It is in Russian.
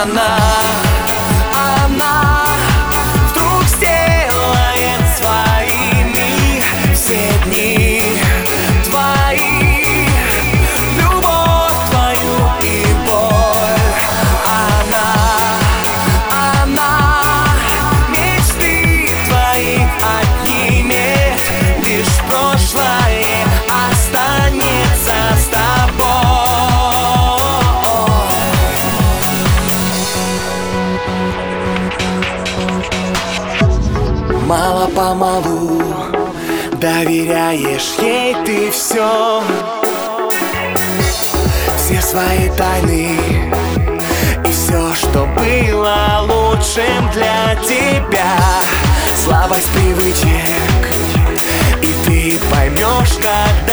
Она вдруг сделает своими все дни твои, любовь твою и боль. Она мечты твои отнимет, лишь прошлое останется с тобой. Мало-помалу доверяешь ей ты все свои тайны и все, что было лучшим для тебя. Слабость привычек, и ты поймешь, как